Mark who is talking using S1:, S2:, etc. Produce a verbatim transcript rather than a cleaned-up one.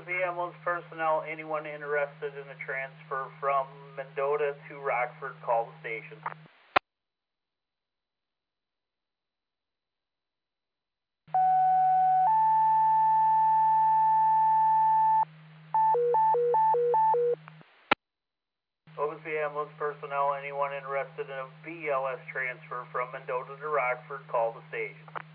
S1: Oglesby ambulance personnel, anyone interested in a transfer from Mendota to Rockford, call the station. Oglesby ambulance personnel, anyone interested in a B L S transfer from Mendota to Rockford, call the station.